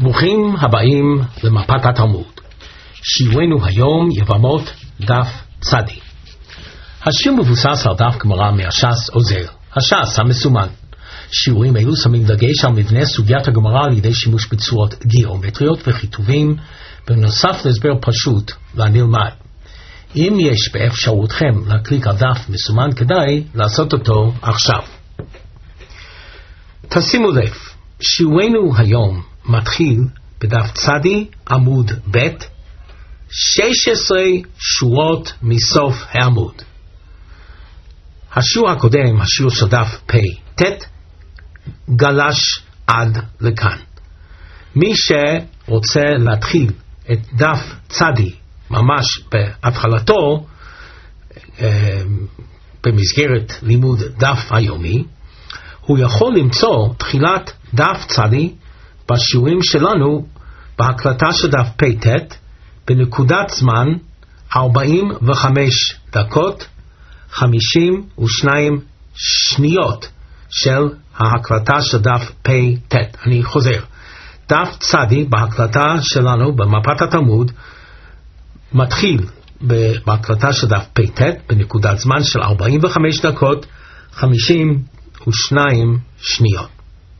ברוכים הבאים למפת התלמוד. שיעורנו היום יבמות דף צדי. השיר מבוסס על דף גמרא מהש"ס עוזר, הש"ס המסומן. שיעורים אלו שמים דגש על מבנה סוגיית הגמרא על ידי שימוש בצורות גיאומטריות וכיתובים, בנוסף להסבר פשוט לנלמד. אם יש באפשרותכם להקליק על דף מסומן, כדאי לעשות אותו עכשיו. תשימו לב, שיעורנו היום מתחיל בדף צדי עמוד ב' 16 שורות מסוף העמוד. השיעור הקודם, השיעור של דף פ' ט', גלש עד לכאן. מי שרוצה להתחיל את דף צדי ממש בהתחלתו, במסגרת לימוד דף היומי, הוא יכול למצוא תחילת דף צדי בשיעורים שלנו בהקלטה של דף פ' ט' בנקודת זמן 45 דקות 52 שניות של ההקלטה של דף פ' ט'. אני חוזר, דף צדי בהקלטה שלנו במפת התלמוד מתחיל בהקלטה של דף פ' ט' בנקודת זמן של 45 דקות 52 שניות.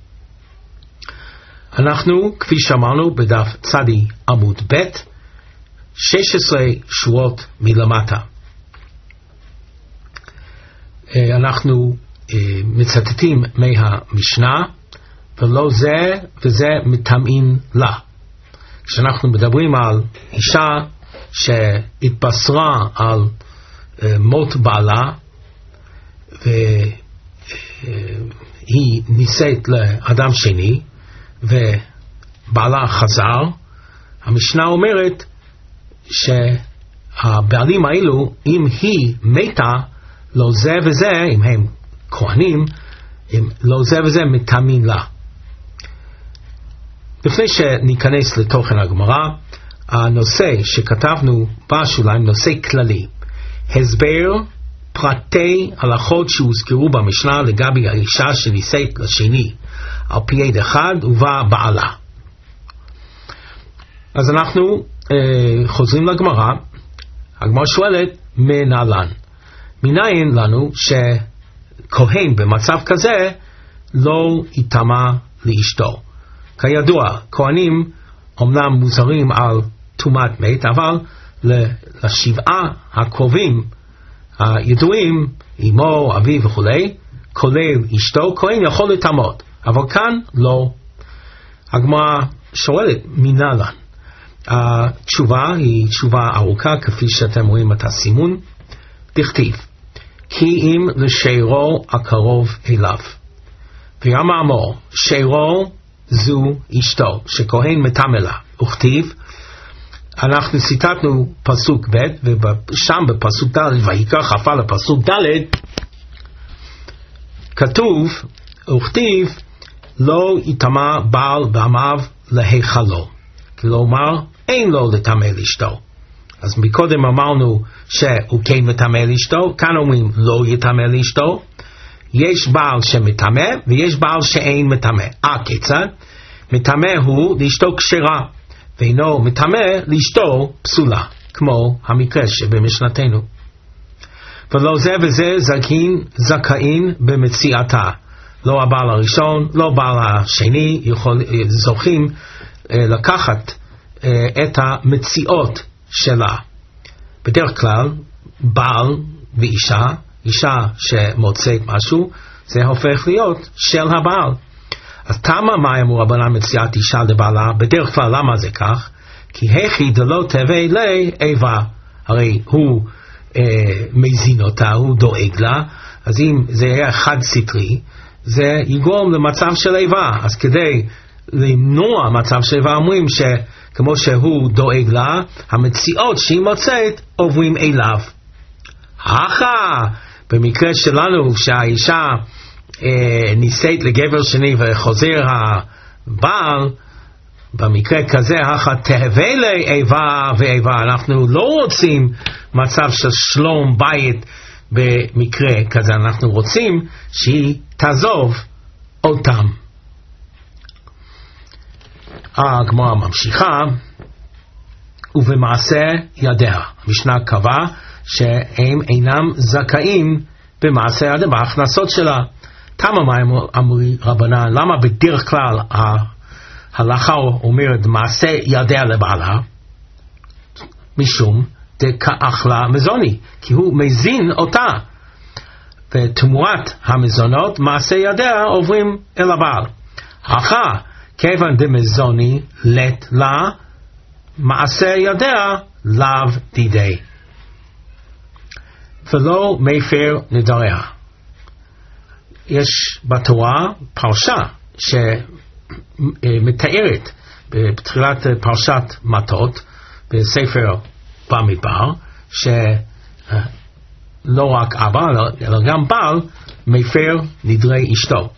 אנחנו, כפי שאמרנו, בדף צדי עמוד ב' 16 שורות מלמטה. אנחנו מצטטים מהמשנה, ולא זה וזה מטמאים לה. כשאנחנו מדברים על אישה שהתבשרה על מות בעלה, והיא נישאת לאדם שני, ובעלה חזר, המשנה אומרת שהבעלים האלו, אם היא מתה, לא זה וזה, אם הם כהנים, לא זה וזה מטמאים לה. לפני שניכנס לתוכן הגמרא, הנושא שכתבנו בשוליים, נושא כללי, הסבר פרטי הלכות שהוזכרו במשנה לגבי האישה שנישאת לשני על פי עד אחד ובה בעלה. אז אנחנו חוזרים לגמרא. הגמרא שואלת מנהלן, מניין לנו שכהן במצב כזה לא יטמא לאשתו. כידוע, כהנים אמנם מוזרים על טומאת מת, אבל לשבעה הקרובים הידועים, אמו, אביו וכו', כולל אשתו, כהן יכול לטמאות, אבל כאן לא. הגמרא שואלת מנהלן. התשובה היא תשובה ארוכה, כפי שאתם רואים את הסימון. דכתיב, כי אם לשירו הקרוב אליו. ויאמר שירו זו אשתו, שכהן מטמא לה. וכתיב, אנחנו ציטטנו פסוק ב', ושם בפסוק ד' ויקרא כ"א לפסוק ד' כתוב, וכתיב, לא יטמא בעל בעמיו להיכלו. כלומר, אין לו לטמא לאשתו. אז מקודם אמרנו שהוא כן מטמא לאשתו, כאן אומרים לא יטמא לאשתו. יש בעל שמטמא ויש בעל שאין מטמא. כיצד? מטמא הוא לאשתו כשרה, ואינו מטמא לאשתו פסולה, כמו המקרה שבמשנתנו. ולא זה וזה זכאים במציאתה. לא הבעל הראשון, לא בעל השני זוכים לקחת את המציאות שלה. בדרך כלל בעל ואישה, אישה שמוצאת משהו, זה הופך להיות של הבעל. אז תמה מה אמרו רבנן מציאת אישה לבעלה? בדרך כלל למה זה כך? כי הכי דלא תווה לי איבה, הרי הוא מזין אותה, הוא דואג לה. אז אם זה היה חד סטרי, זה יגרום למצב של איבה. אז כדי למנוע מצב של איבה, אומרים שכמו שהוא דואג לה, המציאות שהיא מוצאת עוברים אליו. במקרה שלנו שהאישה נישאת לגבר שני וחוזר הבעל, במקרה כזה תהווה לי איבה ואיבה. אנחנו לא רוצים מצב של שלום בית במקרה כזה, אנחנו רוצים שהיא תעזוב אותם. הגמרא ממשיכה, ובמעשה ידיה. המשנה קבע שהם אינם זכאים במעשה ידיה, בהכנסות שלה. תמה מה אמרו רבנן, למה בדרך כלל ההלכה אומרת מעשה ידיה לבעלה? משום דכאכלה מזוני, כי הוא מזין אותה, ותמורת המזונות מעשה ידיה עוברים אל הבעל. אחר כיוון דמזוני לת לה מעשה ידיה לאו דידי, ולא מפר נדריה. יש בתורה פרשה שמתארת בתחילת פרשת מטות בספר במדבר, שלא רק אבא אלא גם בעל מפר נדרי אשתו.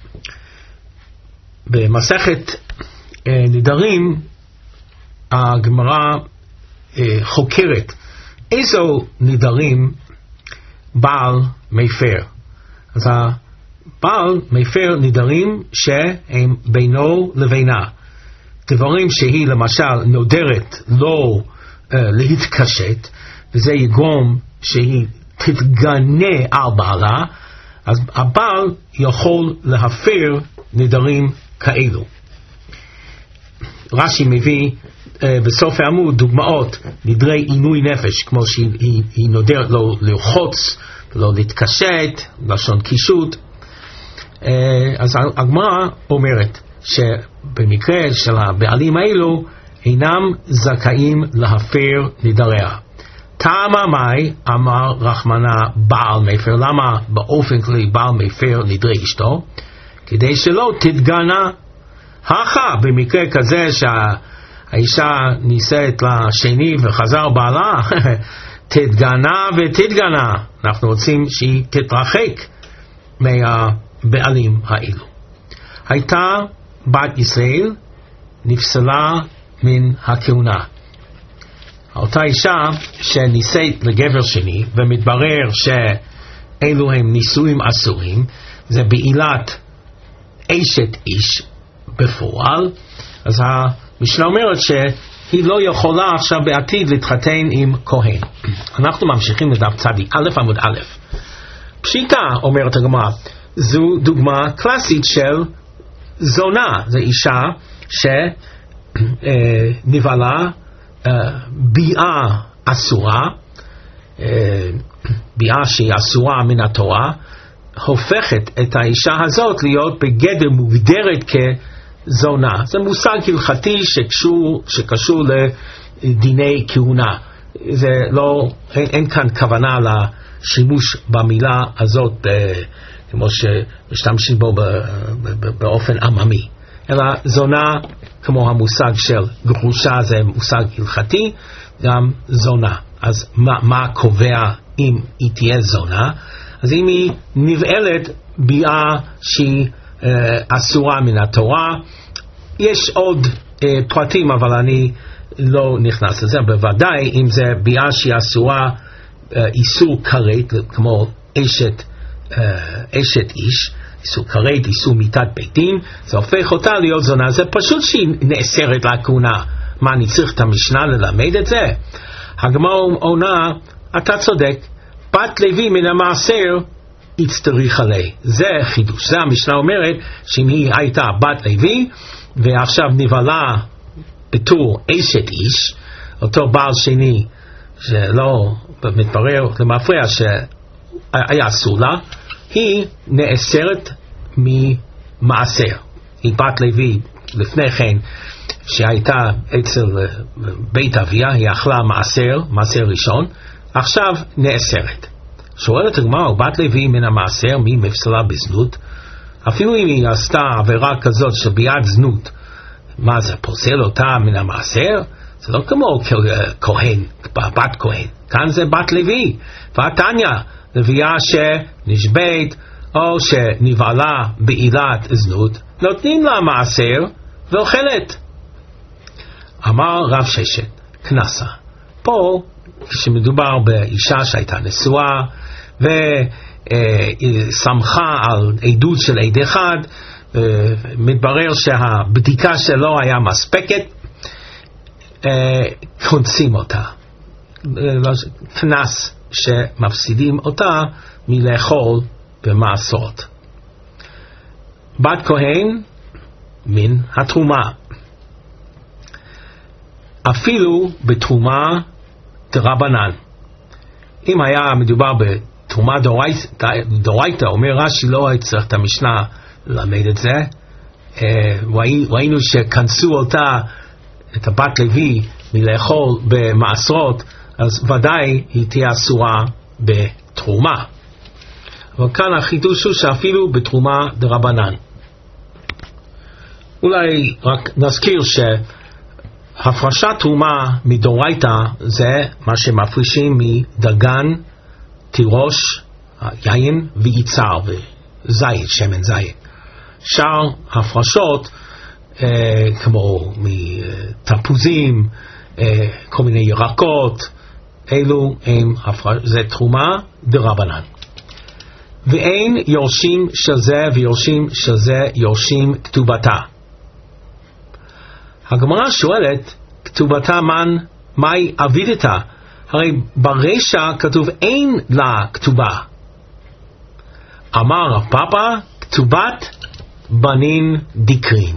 במסכת נדרים הגמרא חוקרת איזו נדרים בעל מפר. אז הבעל מפר נדרים שהם בינו לבינה, דברים שהיא למשל נודרת לא להתקשט, וזה יגרום שהיא תתגנה על בעלה, אז הבעל יכול להפר נדרים כאלו. רש"י מביא בסוף העמוד דוגמאות נדרי עינוי נפש, כמו שהיא נודרת לא לרחוץ ולא להתקשט, לשון קישוט. אז הגמרא אומרת שבמקרה של הבעלים האלו אינם זכאים להפר נדריה. תמה מאי אמר רחמנה בעל מפר, למה באופן כללי בעל מפר נדרי אשתו? כדי שלא תתגנה. הכא במקרה כזה שהאישה נישאת לשני וחזר בעלה, תתגנה ותתגנה. אנחנו רוצים שהיא תתרחק מהבעלים האלו. הייתה בת ישראל, נפסלה מן הכהונה. אותה אישה שנישאת לגבר שני ומתברר שאלו הם נישואים אסורים, זה בעילת אשת איש בפועל, אז המשנה אומרת שהיא לא יכולה עכשיו בעתיד להתחתן עם כהן. אנחנו ממשיכים לדף צדיק א' עמוד א'. פשיטה, אומרת הגמרא, זו דוגמה קלאסית של זונה. זו אישה שנבעלה ביאה אסורה, ביאה שהיא אסורה מן התורה, הופכת את האישה הזאת להיות בגדר מוגדרת כזונה. זה מושג הלכתי שקשור לדיני כהונה. זה לא, אין כאן כוונה לשימוש במילה הזאת כמו שמשתמשים בו באופן עממי, אלא זונה כמו המושג של גרושה, זה מושג הלכתי, גם זונה. אז מה קובע אם היא תהיה זונה? אז אם היא נבעלת ביאה שהיא אסורה מן התורה, יש עוד פרטים אבל אני לא נכנס לזה. בוודאי אם זה ביאה שהיא אסורה איסור כרת, כמו אשת איש, איסור כרת, איסור מיתת בית דין, זה הופך אותה להיות זונה. זה פשוט שהיא נאסרת לכהונה. מה, אני צריך את המשנה ללמד את זה? הגמרא עונה, אתה צודק, בת לוי מן המעשר יצטריך עליה. זה חידוש. זה המשנה אומרת שאם היא הייתה בת לוי ועכשיו נבעלה בתור אשת איש, אותו בעל שני שלא מתברר למפרע שהיה אסור לה, היא נאסרת ממעשר. היא בת לוי לפני כן שהייתה אצל בית אביה, היא אכלה מעשר ראשון, עכשיו נאסרת. שואלת הגמרא, בת לוי מן המעשר מי מפסלה בזנות? אפילו אם היא עשתה עבירה כזאת של ביאת זנות, מה זה פוסל אותה מן המעשר? זה לא כמו כהן, בת כהן, כאן זה בת לוי. והתניא, לוויה שנשבית או שנבעלה בעילת זנות, נותנים לה מעשר ואוכלת. אמר רב ששת, כנסה. פה כשמדובר באישה שהייתה נשואה ושמחה על עדות של עד אחד מתברר שהבדיקה שלו היה מספקת, קונסים אותה. קנס שמפסידים אותה מלאכול במעשרות. בת כהן מן התרומה. אפילו בתרומה דרבנן. אם היה מדובר בתרומה דאורייתא, אומר רש"י, לא היה צריך את המשנה ללמד את זה. ראינו שכנסו אותה, את הבת לוי, מלאכול במעשרות, אז ודאי היא תהיה אסורה בתרומה. אבל כאן החידוש הוא שאפילו בתרומה דרבנן. אולי רק נזכיר שהפרשת תרומה מדאורייתא זה מה שמפרישים מדגן, תירוש, יין ויצהר וזית, שמן זית. שאר הפרשות כמו מתפוזים, כל מיני ירקות, אלו זה תרומה דרבנן. ואין יורשים של זה ויורשים של זה יורשים כתובתה. הגמרא שואלת, כתובתה מהי אבידתה? הרי ברשע כתוב אין לה כתובה. אמר רב פאפא, כתובת בנין דיקרין.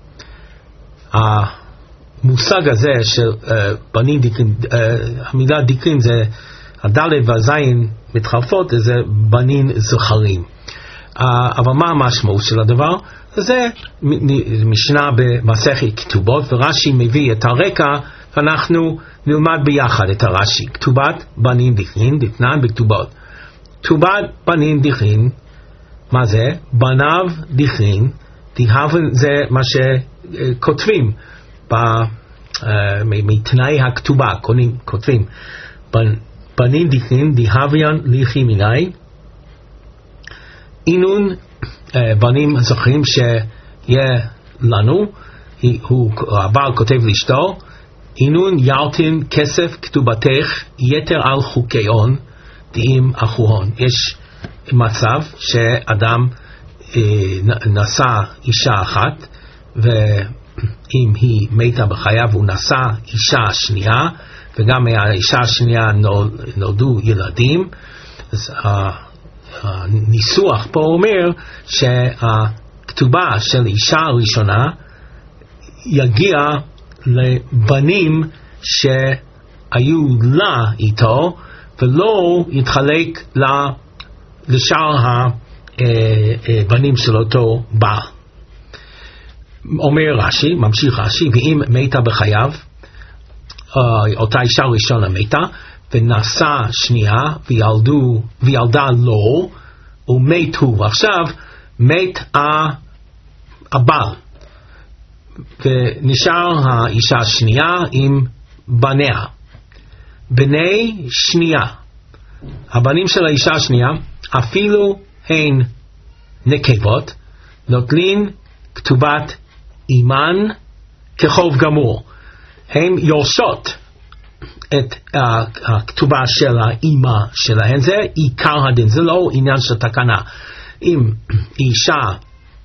המושג הזה של בנין דיקרין, המילה דיקרין זה הדלת והזין מתחלפות, זה בנין זכרים. אבל מה המשמעות של הדבר? זה משנה במסכת כתובות, ורש"י מביא את הרקע, ואנחנו נלמד ביחד את הרש"י. כתובת בנין דכרין, דתנן בכתובות. כתובת בנין דכרין, מה זה? בניו דכרין, זה מה שכותבים מתנאי הכתובה, כותבים. בנין דכרין דהביין ליחי מיני, אינון בנים זוכרים שיהיה לנו, הבעל כותב לאשתו, אינון ירתין כסף כתובתך יתר על חוקי הון דעים אחוהון. יש מצב שאדם נשא אישה אחת, ואם היא מתה בחייו הוא נשא אישה שנייה, וגם האישה השנייה נולדו ילדים, אז הניסוח פה אומר שהכתובה של אישה הראשונה יגיע לבנים שהיו לה איתו, ולא יתחלק לשאר הבנים של אותו בעל. אומר רש"י, ממשיך רש"י, ואם מתה בחייו, אותה אישה ראשונה מתה, ונשא שנייה, וילדה לו, ומת הוא. ועכשיו מת הבעל, ונשאר האישה השנייה עם בניה. בני שנייה, הבנים של האישה השנייה, אפילו הן נקבות, נוטלין כתובת אימן כחוב גמור. הן יורשות את הכתובה של האימא שלהן. זה עיקר הדין, זה לא עניין של תקנה. אם אישה,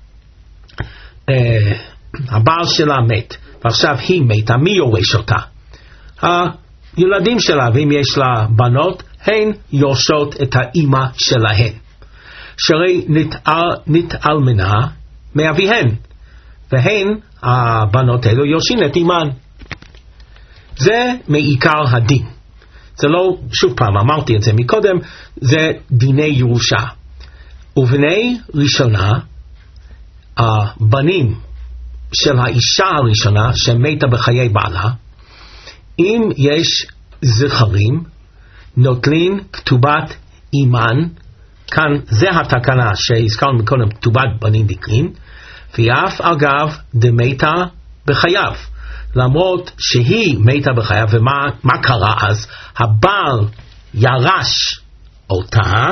הבעל שלה מת, ועכשיו היא מתה, מי יורש אותה? הילדים שלה, ואם יש לה בנות, הן יורשות את האימא שלהן. שהרי נתעלמנה מאביהן, והן, הבנות האלו, יורשים את אימן. זה מעיקר הדין. זה לא, שוב פעם, אמרתי את זה מקודם, זה דיני ירושה. ובני ראשונה, הבנים של האישה הראשונה שמתה בחיי בעלה, אם יש זכרים, נוטלין כתובת אימן, כאן זה התקנה שהזכרנו מקודם, כתובת בנים דקרין, ואף אגב דמתה בחייו. למרות שהיא מתה בחייו, ומה קרה אז? הבעל ירש אותה,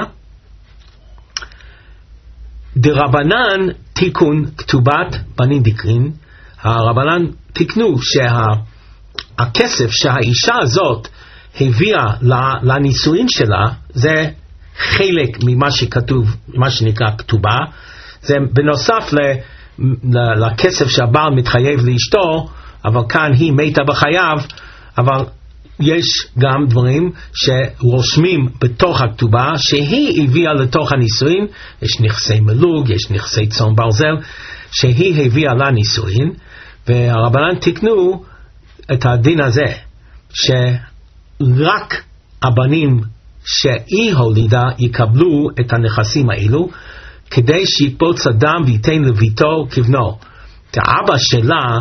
דרבנן תיקון כתובת בנים דקרין, הרבנן תיקנו שהכסף שהאישה הזאת הביאה לנישואין שלה, זה חלק ממה שכתוב, מה שנקרא כתובה, זה בנוסף לכסף שהבעל מתחייב לאשתו, אבל כאן היא מתה בחייו, אבל יש גם דברים שרושמים בתוך הכתובה שהיא הביאה לתוך הנישואין. יש נכסי מלוג, יש נכסי צאן ברזל שהיא הביאה לנישואין, והרבנן תיקנו את הדין הזה שרק הבנים שהיא הולידה יקבלו את הנכסים האלו, כדי שיפוץ אדם וייתן לביתו כבנו. האבא שלה,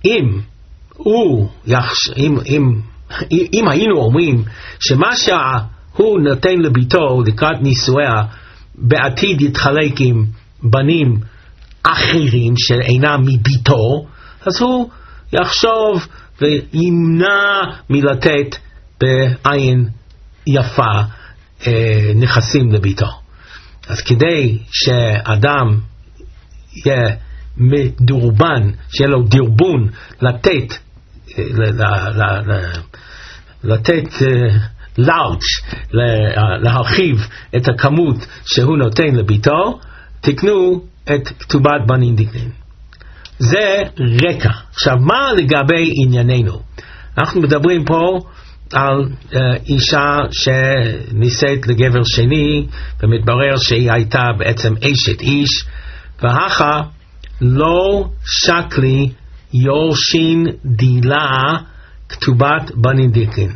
אם היינו אומרים שמה שהוא נותן לביתו לקראת נישואיה בעתיד יתחלק עם בנים אחרים שאינם מביתו, אז הוא יחשוב וימנע מלתת בעין יפה נכסים לביתו. אז כדי שאדם יהיה מדורבן, שיהיה לו דרבון לתת לארג', להרחיב את הכמות שהוא נותן לביתו, תקנו את כתובת בנין דיקנין. זה רקע. עכשיו, מה לגבי ענייננו? אנחנו מדברים פה על אישה שנישאת לגבר שני, ומתברר שהיא הייתה בעצם אשת איש, והכה לא שקלי יורשין דילה כתובת בנין דיקנין.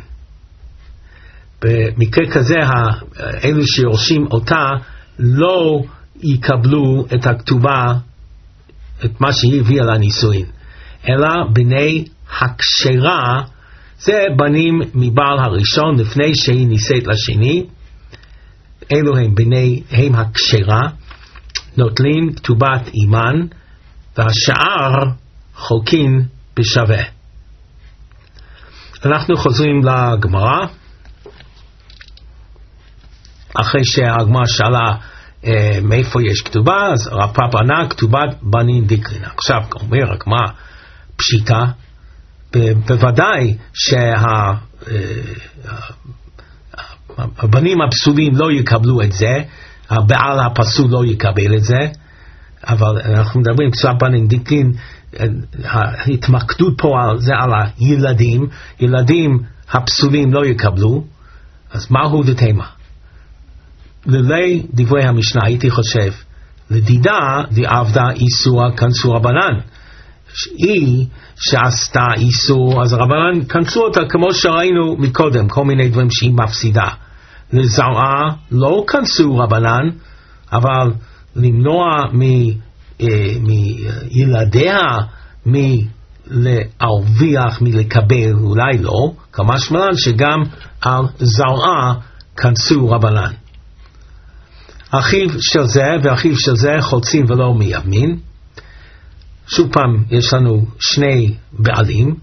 במקרה כזה, אלו שיורשים אותה לא יקבלו את הכתובה, את מה שהיא הביאה לנישואין, אלא בני הקשרה, זה בנים מבעל הראשון לפני שהיא נישאת לשני, אלו הם הם הקשרה, נוטלים כתובת אימן, והשאר חולקין בשווה. אנחנו חוזרים לגמרא, אחרי שהגמרא שאלה מאיפה יש כתובה, אז רב פאפא ענה כתובת בנין דיקנין. עכשיו אומר הגמרא פשיטה, בוודאי שהבנים הפסולים לא יקבלו את זה, הבעל הפסול לא יקבל את זה, אבל אנחנו מדברים כתובת בנין דיקנין, ההתמקדות פה זה על הילדים, ילדים הפסולים לא יקבלו, אז מהו דתימה? ללי דברי המשנה הייתי חושב, לדידה דעבדה איסור כנסו רבנן, היא שעשתה איסור, אז הרבנן כנסו אותה כמו שראינו מקודם, כל מיני דברים שהיא מפסידה. לזרעה לא כנסו רבנן, אבל למנוע מילדיה מלהרוויח, מלקבל, אולי לא, כמה שמלן שגם על זרעה כנסו רבנן. אחיו של זה ואחיו של זה חולצים ולא מייבמים. שוב פעם יש לנו שני בעלים,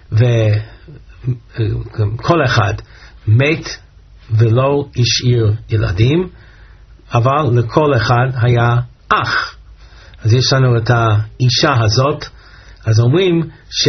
וכל אחד מת ולא השאיר ילדים, אבל לכל אחד היה אח. אז יש לנו את האישה הזאת, אז אומרים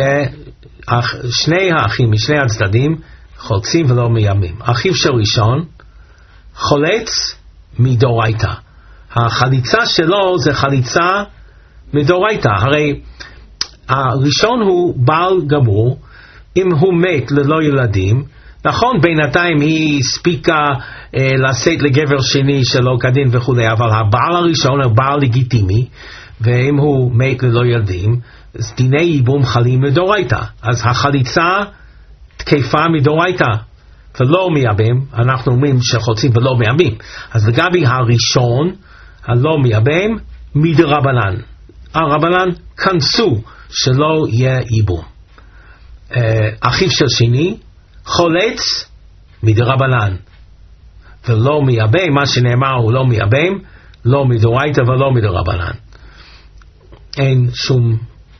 ששני האחים משני הצדדים חולצים ולא מייבמים. אחיו של ראשון חולץ מדורייתא. החליצה שלו זה חליצה מדורייתא. הרי הראשון הוא בעל גמור, אם הוא מת ללא ילדים, נכון בינתיים היא הספיקה לשאת לגבר שני שלא כדין וכו', אבל הבעל הראשון הוא בעל לגיטימי, ואם הוא מת ללא ילדים, אז דיני ייבום חלים מדורייתא. אז החליצה תקפה מדורייתא ולא מייבם, אנחנו אומרים שחולצים ולא מייבמים. אז לגבי הראשון הלא מייבם מדרבנן, הרבנן כנסו שלא יהיה ייבום. אחיו של שני חולץ מדרבנן ולא מייבם, מה שנאמר הוא לא מייבם, לא מדורייתא ולא מדרבנן, אין שום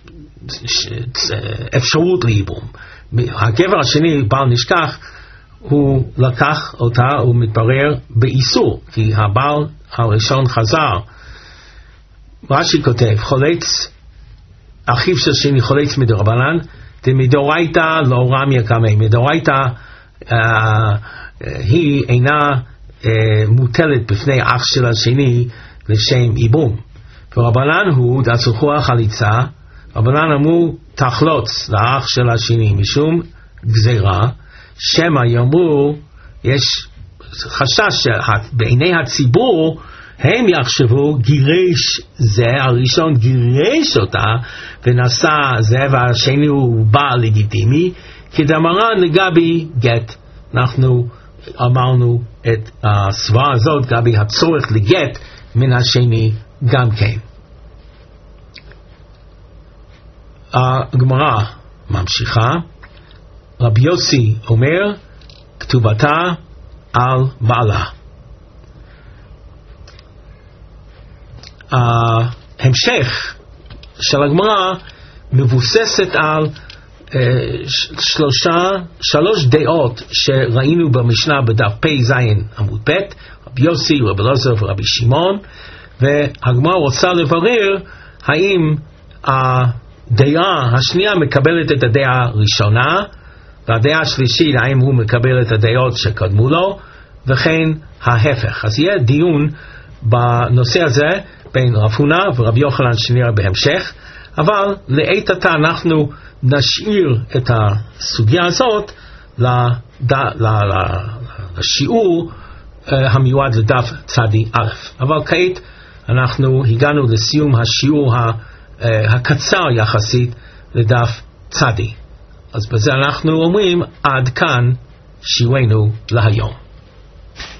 אפשרות לייבום. הגבר השני בעל נשכח, הוא לקח אותה, הוא מתברר באיסור, כי הבעל הראשון חזר. רש"י כותב, חולץ, אחיו של שני חולץ מדרבנן, דמדורייתא לא רמיה קמי. מדורייתא היא אינה מוטלת בפני אח של השני לשם ייבום, ורבנן הוא דצורכו החליצה, רבנן אמרו תחלוץ לאח של השני משום גזירה, שמא יאמרו יש חשש שבעיני הציבור הם יחשבו גירש זה, הראשון גירש אותה ונשא זה והשני הוא בעל לגיטימי, כדמרן לגבי גט. אנחנו אמרנו את הסברה הזאת גבי הצורך לגט מן השני גם כן. הגמרא ממשיכה, רבי יוסי אומר כתובתה על בעלה. ההמשך של הגמרא מבוססת על שלוש דעות שראינו במשנה בדף פ"ז עמוד ב', רבי יוסי, רבי אלעזר ורבי שמעון, והגמרא רוצה לברר האם הדעה השנייה מקבלת את הדעה הראשונה, והדעה השלישית האם הוא מקבל את הדעות שקדמו לו, וכן ההפך. אז יהיה דיון בנושא הזה בין רב הונא ורבי יוחנן שנראה בהמשך, אבל לעת עתה אנחנו נשאיר את הסוגיה הזאת לשיעור המיועד לדף צדי א'. אבל כעת אנחנו הגענו לסיום השיעור הקצר יחסית לדף צדי. אז בזה אנחנו אומרים עד כאן שיעורנו להיום.